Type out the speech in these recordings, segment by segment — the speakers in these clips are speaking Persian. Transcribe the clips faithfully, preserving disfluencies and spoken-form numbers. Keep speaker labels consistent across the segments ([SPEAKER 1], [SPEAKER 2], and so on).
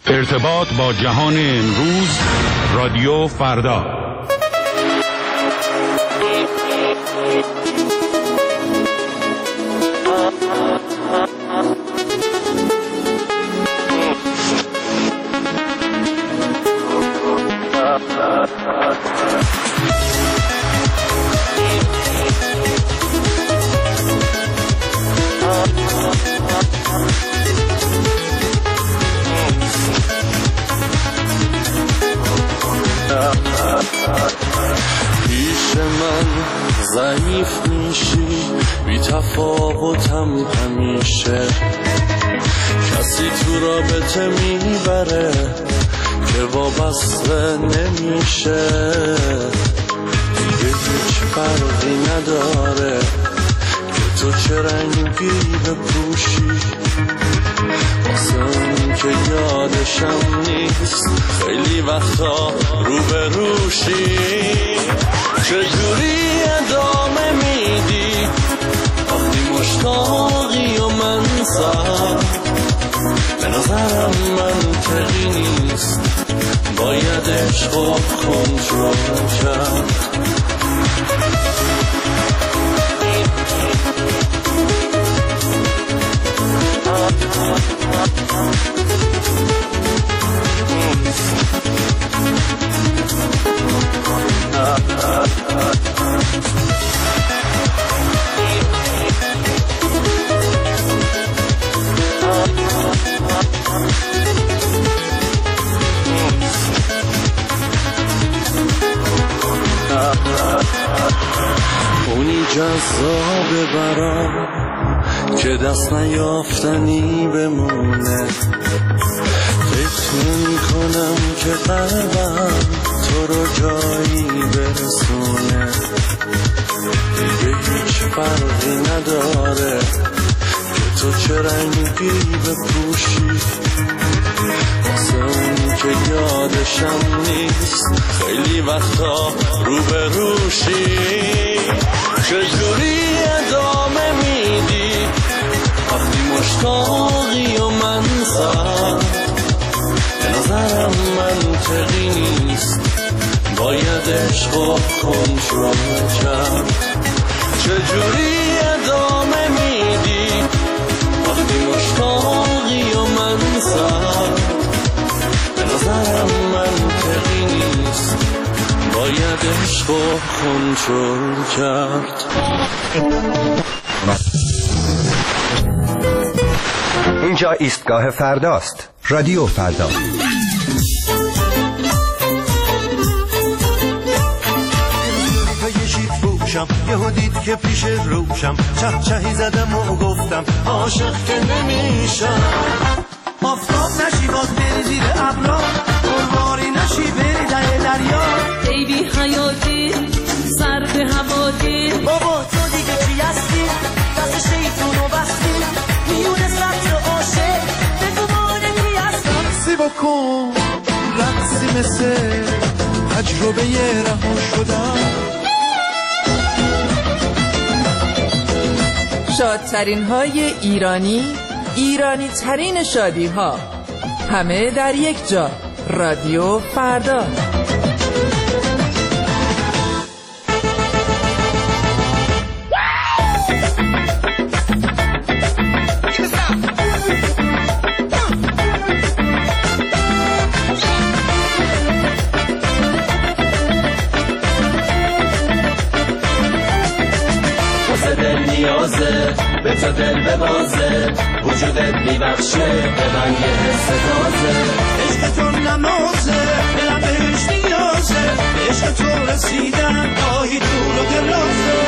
[SPEAKER 1] ارتباط با جهان امروز، رادیو فردا.
[SPEAKER 2] پیش من ضعیف میشی، بی تفاوتم همیشه. کسی تو رابطه میبره که وابسته نمیشه. دیگه هیچ فرقی نداره که تو چه رنگی بپوشی. واسه اون که یادشم نیست خیلی وقتا رو به روشی. چجوری ادامه میدی وقتی مشتاقی و من سر؟ به نظرم منطقی نیست، باید عشق و کنترل کرد. اونی جذابه برام که دست نیافتنی بمونه. فکر نمی کنم که قلبم تو رو جایی برسونه. دیگه هیچ فرقی نداره که تو چه رنگی بپوشی. واسه اون که یادشم نیست خیلی وقتا رو به روشی. چجوری ادامه میدی وقتی مشتاقی و من سر؟ به نظرم منطقی نیست، باید عشق و کنترل کرد. چجوری ادامه میدی وقتی مشتاقی و من سر؟ به نظرم منطقی نیست، باید عشق و کنترل کرد.
[SPEAKER 3] اینجا ایستگاه فرداست، رادیو فردا.
[SPEAKER 4] یهو دید که پیش روشم، چه چهی زدم و گفتم عاشق که نمیشم. آفتاب نشی باز بری زیر ابرا، قرباری نشی بری ده دریا.
[SPEAKER 5] ای بی حیاتی سر به هواتی،
[SPEAKER 4] بابا تو دیگه چی هستی؟ دست شیطون رو بستی، میونه سطر عاشق به تو مانه کی هستم. سی بکن رقصی مثل تجربه رها شدم.
[SPEAKER 6] شادترین های ایرانی، ایرانی ترین شادی ها، همه در یک جا. رادیو فردا.
[SPEAKER 2] به تو دل ببازه، وجودت میبخشه به من یه حس تازه.
[SPEAKER 4] عشق تو نمازه، دلم بهش نیازه. عشق تو رسیدن راهی دور و درازه.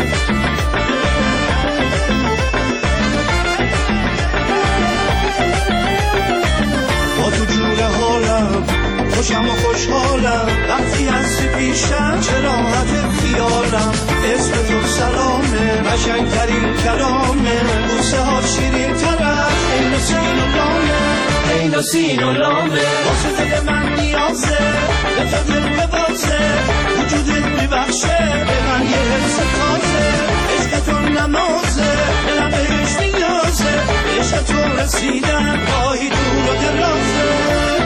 [SPEAKER 4] با تو جور حالم خوشم و خوشحالم. وقتی هستی پیشم چه راحت خیالم. اسم تو سلامه، قشنگترین کلامه. بوسه ها شیرین ترم، عین و سین و لامه.
[SPEAKER 2] عین و سین و لامه.
[SPEAKER 4] واسه دل من نیازه، به تو دل ببازه. وجودت میبخشه به من یه حس تازه. عشق تو نمازه، دلم بهش نیازه. عشق تو رسیدن راهی دور و درازه.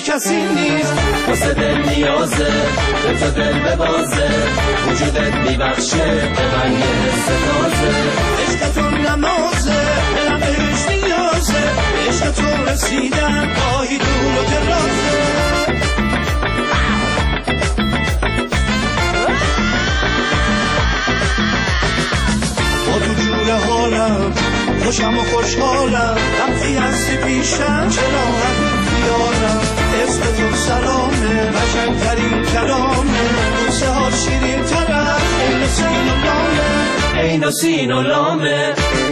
[SPEAKER 4] کسی نیست
[SPEAKER 2] واسه دل نیازه به تو دل ببازه وجودت میبخشه به من یه حس تازه
[SPEAKER 4] عشق تو نمازه دلم بهش نیازه عشق تو رسیدن راهی دور و درازه با تو جور حالم خوشم و خوشحالم وقتی هستی پیشم چه راحت خیالم اسم تو سلامه قشنگ‌ترین کلامه بوسه ها شیرین ترم عین و سین و لامه
[SPEAKER 2] عین و سین و لامه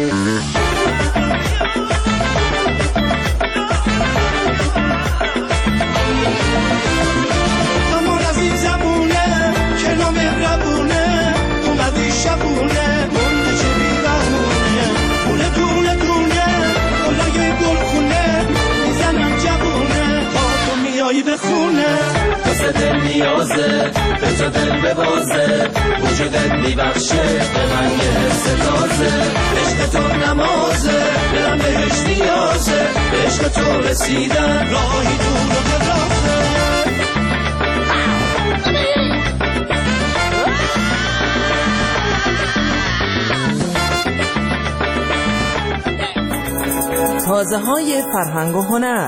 [SPEAKER 4] همون از این زبونه که نامهربونه اومدی شبونه منده چه بیرهونه دونه دونه دونه گلای گلخونه میزنم جوونه خواهد میایی به خونه
[SPEAKER 2] واسه دل نیازه به تو دل ببازه وجودت میبخشه به من یه حس تازه
[SPEAKER 4] عشق تو نمازه دلم بهش نیازه به عشق تو رسیدن راهی دور و درازه
[SPEAKER 6] تازه های فرهنگ و هنر.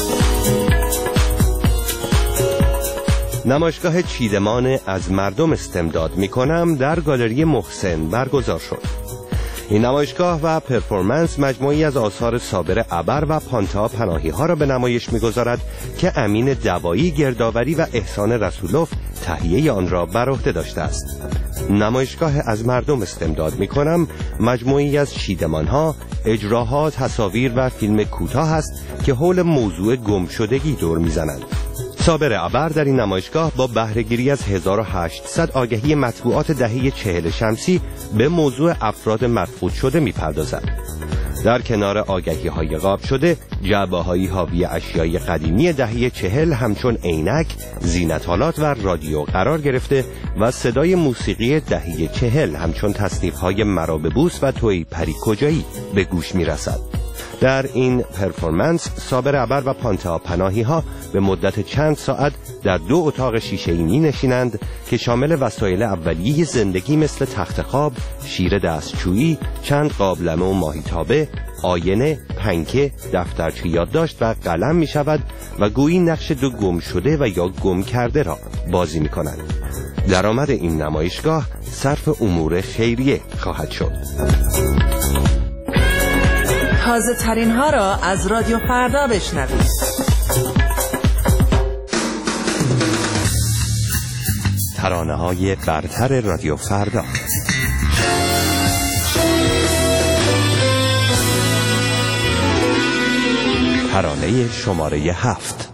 [SPEAKER 3] نمایشگاه چیدمان از مردم استمداد می کنم در گالری محسن برگزار شد. این نمایشگاه و پرفورمنس مجموعی از آثار صابر ابر و پانتا پناهی ها را به نمایش می گذارد که امین دوایی گردآوری و احسان رسولوف تهیه آن را بر عهده داشته است. نمایشگاه از مردم استمداد می کنم مجموعی از چیدمان ها، اجراها، تصاویر و فیلم کوتاه است که حول موضوع گمشدگی دور می زنند. صابر ابر در این نمایشگاه با بهره‌گیری از هزار و هشتصد آگهی مطبوعات دهه چهل شمسی به موضوع افراد مفقود شده می‌پردازد. در کنار آگهی‌های قاب شده، جعبه‌هایی حاوی اشیای قدیمی دهه چهل همچون عینک، زینت‌آلات و رادیو قرار گرفته و صدای موسیقی دهه چهل همچون تصنیف‌های مراببوس و توی پری کجایی به گوش می‌رسد. در این پرفورمنس صابر ابر و پانتا پناهی ها به مدت چند ساعت در دو اتاق شیشه‌ای می نشینند که شامل وسایل اولیه زندگی مثل تخت خواب، شیر دستشویی، چند قابلمه و ماهیتابه، آینه، پنکه، دفترچه یادداشت و قلم می شود و گویی نقش دو گم شده و یا گم کرده را بازی می کنند. درآمد این نمایشگاه صرف امور خیریه خواهد شد.
[SPEAKER 6] تازه ترین ها را از رادیو فردا بشنوید.
[SPEAKER 3] ترانه های برتر رادیو فردا. ترانه شماره هفت.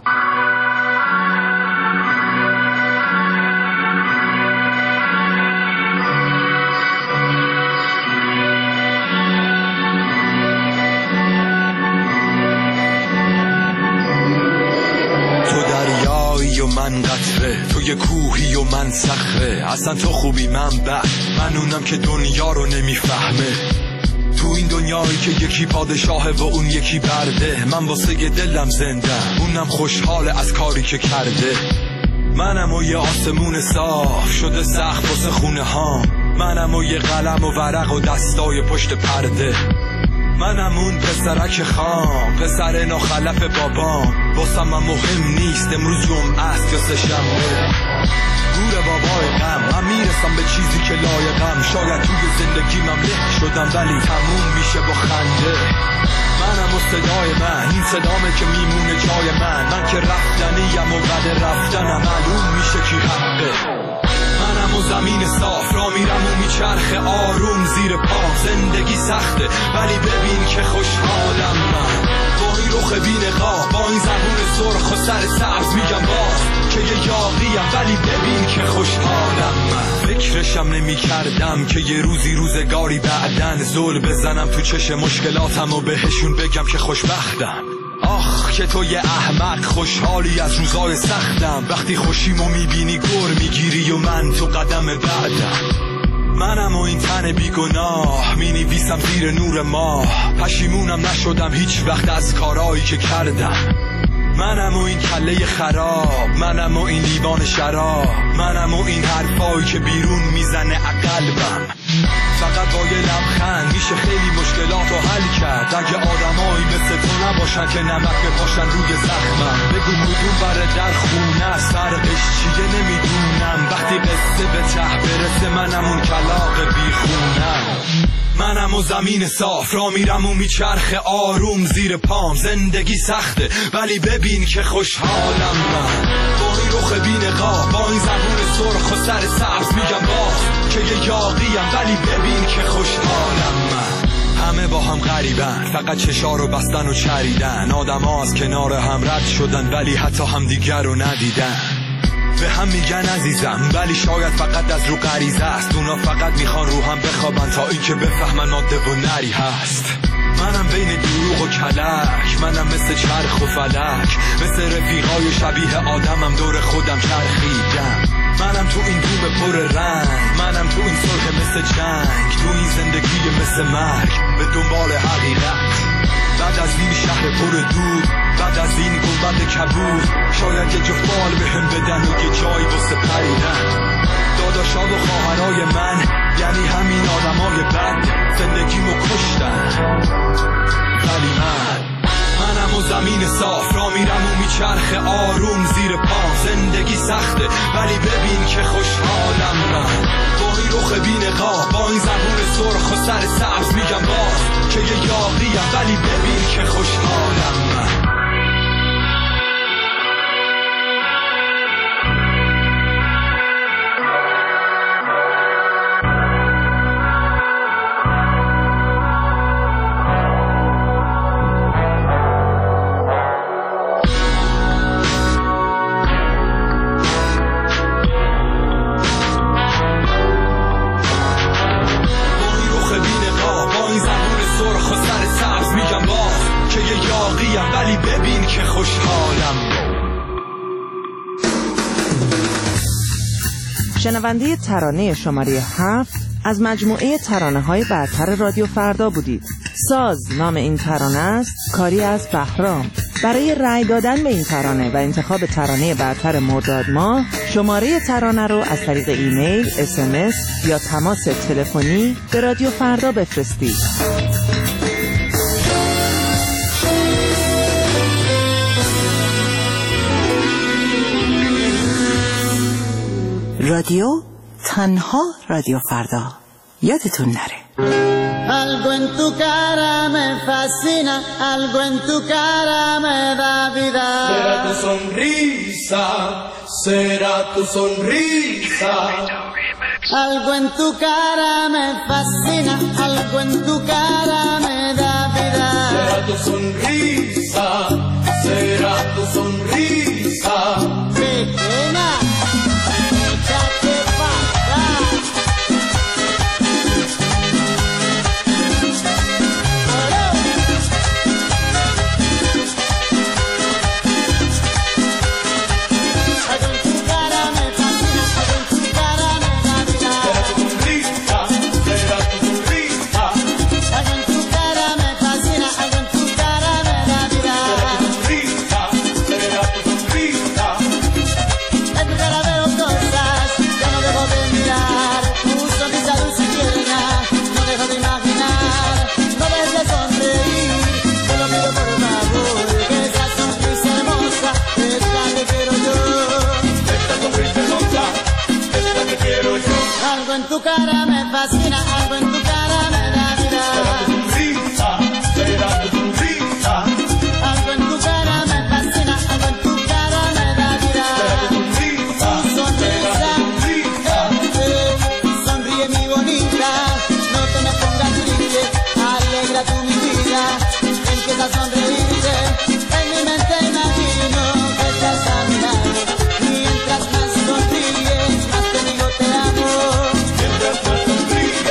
[SPEAKER 7] من قطره توی کوهی و من صخره اصلا تو خوبی من بد من اونم که دنیا رو نمیفهمه تو این دنیایی که یکی پادشاهه و اون یکی برده من واسه دلم زنده اونم خوشحاله از کاری که کرده منم و یه آسمون صاف شده سخت واسه خونه ها منم و یه قلم و ورق و دستای پشت پرده منم اون پسرک خام پسر ناخلف بابام واسم من مهم نیست امروز جمعه است یا سه‌شنبه گور بابای غم من میرسم به چیزی که لایقم شاید توی زندگی من له شدم ولی تموم میشه با خنده منم و صدای من این صدامه که میمونه جای من من که رفتنیم و بعد رفتنم معلوم میشه کی حقه منم و زمین صاف را میرم و میچرخه آروم زیر پا زندگی سخته ولی ببین که خوشحالم من با این رخ بی‌نقاب با این زبون سرخ و سر سبز میگم باز که یه یاغیم ولی ببین که خوشحالم من فکرشم نمی کردم که یه روزی روزگاری بعدن زل بزنم تو چش مشکلاتم و بهشون بگم که خوشبختم آخ که تو یه احمق خوشحالی از روزای سختم وقتی خوشیمو میبینی گر میگیری و من تو قدم بعدم منم و این تن بیگناه مینویسم زیر نور ماه پشیمونم نشدم هیچ وقت از کارایی که کردم منم و این کله خراب، منم و این لیوان شراب، منم و این حرفایی که بیرون میزنه عقلبم. فقط با یه لبخند میشه خیلی مشکلاتو حل کرد. اگه آدمایی مثل تو نباشن که نمک بپاشن روی زخمم. بگو کدوم بره در خونه فرقش چیه نمیدونم. وقتی قصه به ته برسه منم اون کلاغ بیخونم. منم و زمین صاف را میرم و میچرخه آروم زیر پام. زندگی سخته ولی ببین که خوشحالم من. با این رخ بی‌نقاب، با این زبون سرخ و سر سبز میگم باز که یه یاغیم ولی ببین که خوشحالم من. همه با هم غریبن، فقط چشا رو بستن و چریدن. آدم ها از کنار هم رد شدن ولی حتی هم دیگر رو ندیدن. به هم میگن عزیزم ولی شاید فقط از رو غریزه است. اونا فقط میخوان رو هم بخوابن تا این که بفهمن ماده و نری هست. منم بین دروغ و کلک، منم مثل چرخ و فلک، مثل رفیقای شبیه آدمم دور خودم چرخیدم. منم تو این دوم پر رنگ، منم تو این سرخ مثل جنگ، تو این زندگی مثل مرگ به دنبال حقیقت. بعد از این شهر پر دود، بعد از این گنبد کبود، شاید یه جفت بال بهم بدن و یه جایی واسه پریدن. داداشا و خواهرای من یعنی همین آدمای بد زندگیمو کشتن. ولی من منم و زمین صاف را میرم و میچرخه آروم زیر پام. زندگی سخته ولی ببین که خوشحالم من. با این رخ بی‌نقاب، با این زبون سرخ و سر سبز میگم باز که یه یاغیم ولی ببین که خوشحالم من. ولی ببین که خوشحالم.
[SPEAKER 6] شنونده ترانه شماره هفت از مجموعه ترانه‌های برتر رادیو فردا بودید. ساز نام این ترانه است، کاری از بهرام. برای رأی دادن به این ترانه و انتخاب ترانه برتر مرداد ماه، شماره ترانه رو از طریق ایمیل، اس ام اس یا تماس تلفنی به رادیو فردا بفرستید. رادیو تنها رادیو فردا، یادتون نره.
[SPEAKER 8] Algo en tu cara me fascina, algo en tu cara me da vida.
[SPEAKER 2] Será tu sonrisa, será tu sonrisa.
[SPEAKER 8] Algo en tu cara me fascina, algo en tu cara me da vida.
[SPEAKER 2] Será tu sonrisa, será tu sonrisa.
[SPEAKER 8] Pequeña. Algo en tu cara me fascina, algo en tu cara me da vida.
[SPEAKER 2] Será tu sonrisa,
[SPEAKER 8] Algo en tu cara me fascina, algo en tu cara me da vida. Tu sonrisa, eh, sonríe mi bonita, no te me pongas triste, alegra tu mi vida, empieza a sonreírte, en mi mente imagino que estás a mi lado, mientras más sonríes, más te digo te amo.
[SPEAKER 2] mientras más sonríes.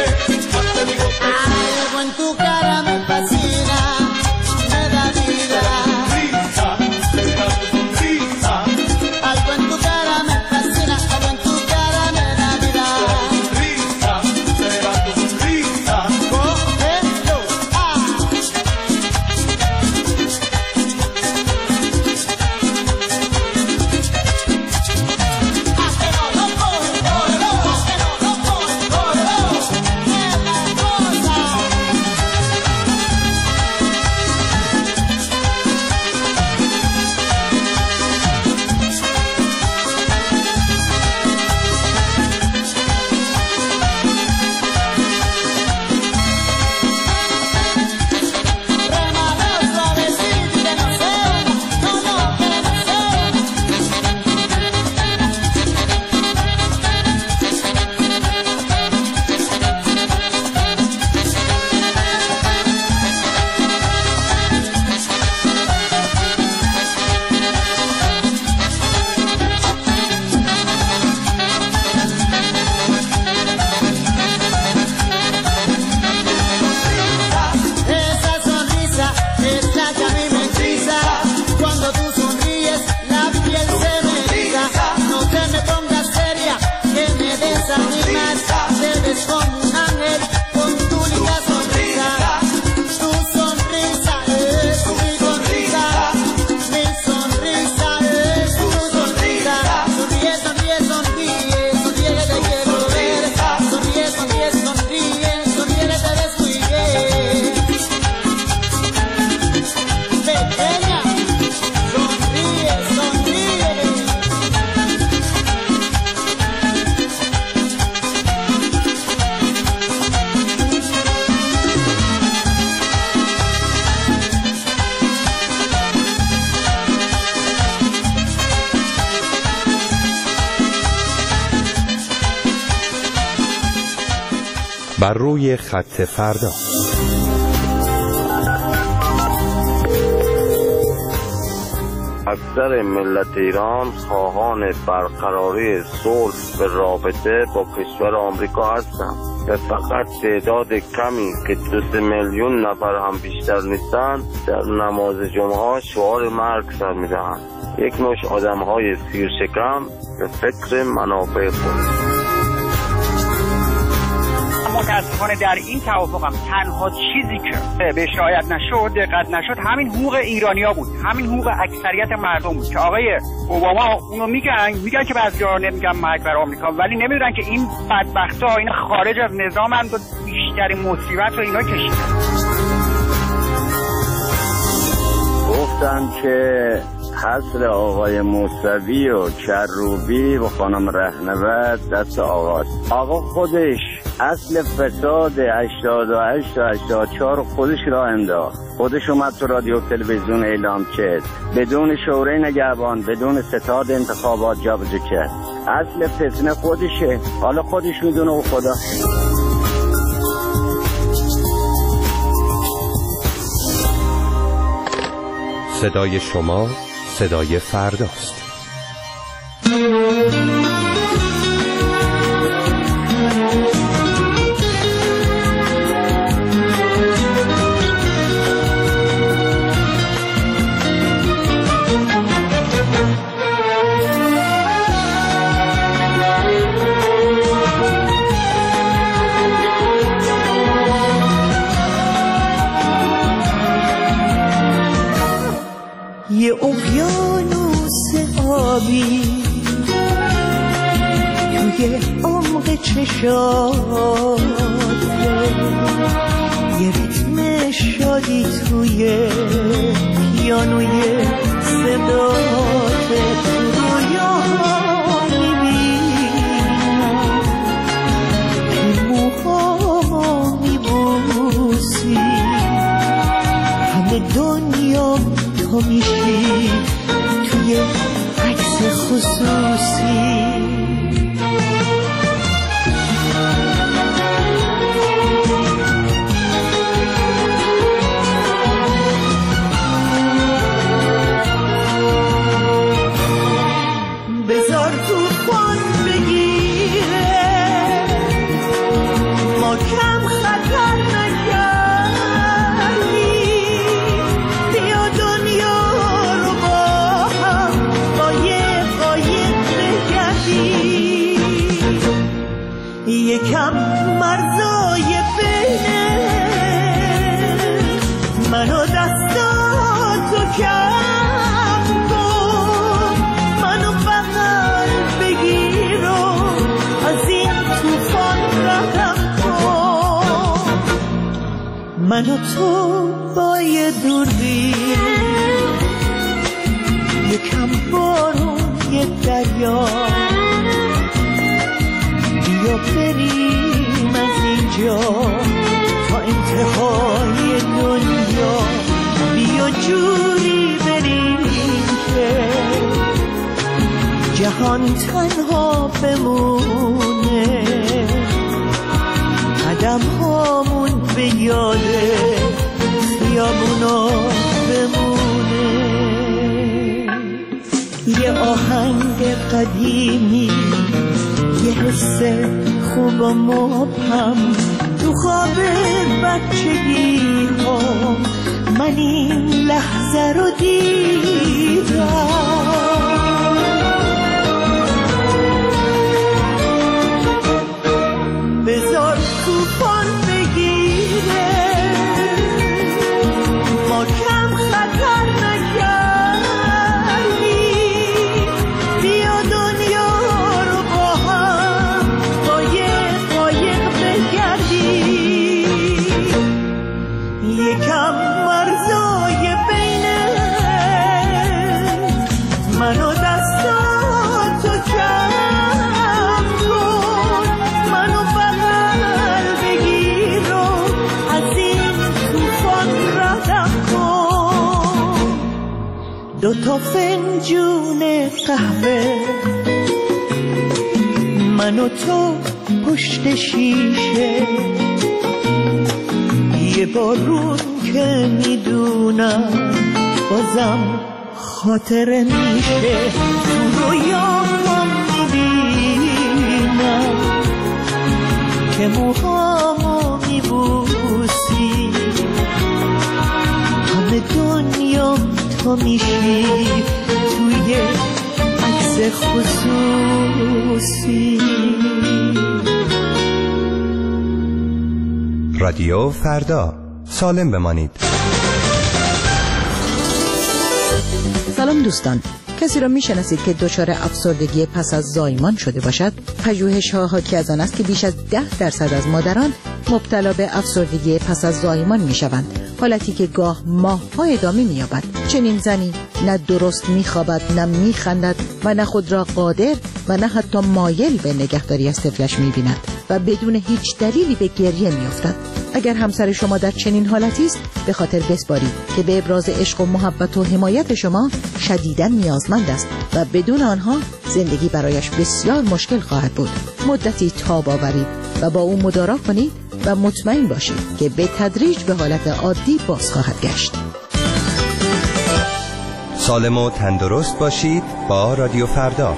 [SPEAKER 3] بر روی خط فردا.
[SPEAKER 9] اکثر ملت ایران خواهان برقراری صلح به رابطه با کشور آمریکا هستند و فقط تعداد کمی که دو سه میلیون نفر هم بیشتر نیستند در نماز جمعه شعار مرگ سر میدهند. یک نوع آدم‌های سیرشکم به فکر منافع خود.
[SPEAKER 10] متاسفانه در این توافق هم تنها چیزی که بهش رعایت نشد، دقت نشد، همین حقوق ایرانیا بود، همین حقوق اکثریت مردم بود که آقای اوباما اونو میگن میگن که بعضی‌ها نمیگن مرگ بر آمریکا، ولی نمیدونن که این بدبختا اینا خارج از نظامن و بیشترین مصیبت رو اینا کشیدن.
[SPEAKER 9] گفتن که حصر آقای موسوی و کروبی و خانم رهنورد دست آقاست. آقا خودش اصل فساد هشتاد و هشت تا هشتاد و چهار خودش را انداخت. خودش اومد تو رادیو و تلویزیون اعلام کرد، بدون شورای نگهبان، بدون ستاد انتخابات جابجا کرد. اصل فتنه خودشه، حالا خودش میدونه و خدا.
[SPEAKER 3] صدای شما صدای فرداست.
[SPEAKER 11] یه اقیانوس آبی توی عمق چشاته، یه ریتم شادی توی پیانوی صداته. تو رویا میبینم که موها میبوسی، همه دنیا تو میشی توی عکس خصوصی. بذار توفان بگیره، ما کم خطر نکردیم، بیا دنیا رو با هم قایق قایق بگردیم. یکم مرزای بینه منو دستاتو کم کن، منو بغل بگیر و از این توفان رهم کن. من و تو با یه دوربین، یکم بارون یه دریا، بیا بریم از اینجا تا انتهای دنیا. بیا جوری بریم که جهان تنها بمونه، قدم هامون به یاده خیابونا بمونه. یه آهنگ قدیمی، یه حس خوب و مبهم تو خواب بچگی ها، من این لحظه رو دیدم. بذار توفان بگیره، ما کم خطر نکردیم، بیا دنیا رو با هم قایق قایق بگردیم. یکم مرزای بینه منو دستاتو کم کن، منو بغل بگیر و از این توفان ردم کن. دوتا فنجون قهوه من و تو پشت شیشه، یه بارون که میدونم بازم خاطره میشه تو رویام میبینم که موهامو میبوسی همه دنیا تو میشی توی عکس خصوصی.
[SPEAKER 3] رادیو فردا، سالم بمانید.
[SPEAKER 12] سلام دوستان، کسی را میشناسید که دچار افسردگی پس از زایمان شده باشد؟ پژوهش‌ها حاکی از آن است که بیش از ده درصد از مادران مبتلا به افسردگی پس از زایمان میشوند، حالتی که گاه ماه‌ها ادامه می‌یابد. چنین زنی نه درست میخوابد، نه میخندد و نه خود را قادر و نه حتی مایل به نگهداری از طفلش می‌بیند و بدون هیچ دلیلی به گریه می‌افتد. اگر همسر شما در چنین حالتی است، به خاطر بسپارید که به ابراز عشق و محبت و حمایت شما شدیداً نیازمند است و بدون آنها زندگی برایش بسیار مشکل خواهد بود. مدتی تاب آورید و با او مدارا کنید و مطمئن باشید که به تدریج به حالت عادی باز خواهد گشت.
[SPEAKER 3] سالم و تندرست باشید با رادیو فردا.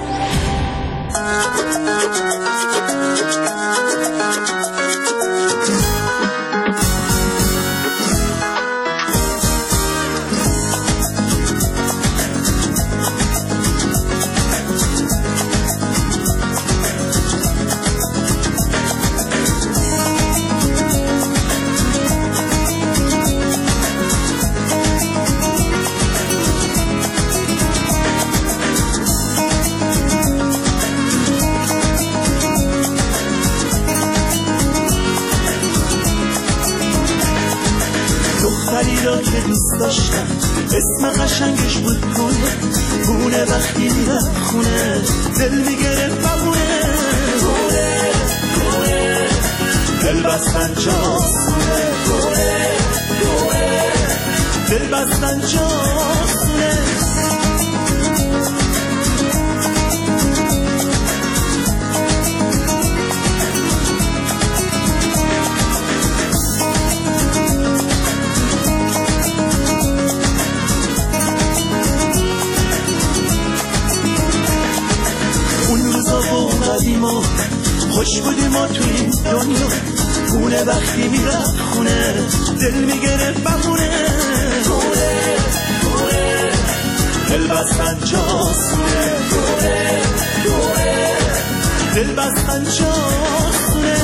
[SPEAKER 4] اسم قشنگش بود گونه گونه، وقتی میرفت خونه دل میگرفت بمونه گونه گونه، دل بستن چاسونه گونه گونه، دل بستن چاسونه. خوش بودیم ما توی این دنیا گونه، وقتی میرفت خونه دل میگرفت بمونه گونه گونه، دل بستن چاسونه گونه گونه، دل بستن چاسونه.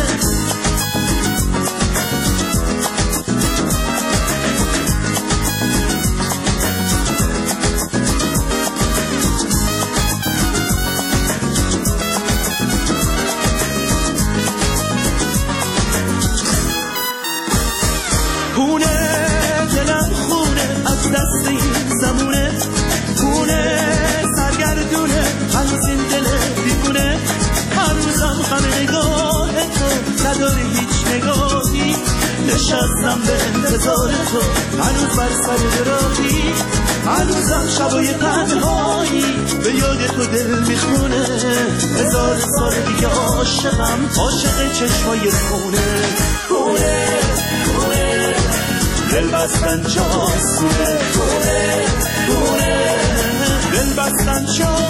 [SPEAKER 4] نشستم به انتظار تو هنوز بر سر راهی، هنوزم شبای تنهایی به یاد تو دل میخونه. هزار سال دیگه عاشقم، عاشق چشمای خونه خونه خونه، دل بستن چاسونه خونه خونه، دل بستن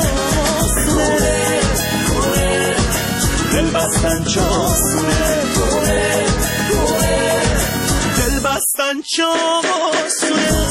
[SPEAKER 4] چاسونه خونه، دل بستن چاسونه خونه خونه، دل بستن چاسونه.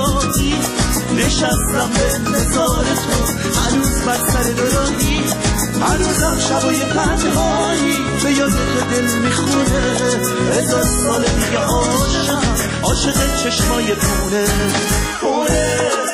[SPEAKER 4] نشستم به انتظار تو هنوز بر سر راهی، هنوزم شبای تنهایی به یاد تو دل میخونه هزار سال دیگه عاشق عاشق چشمای پونه پونه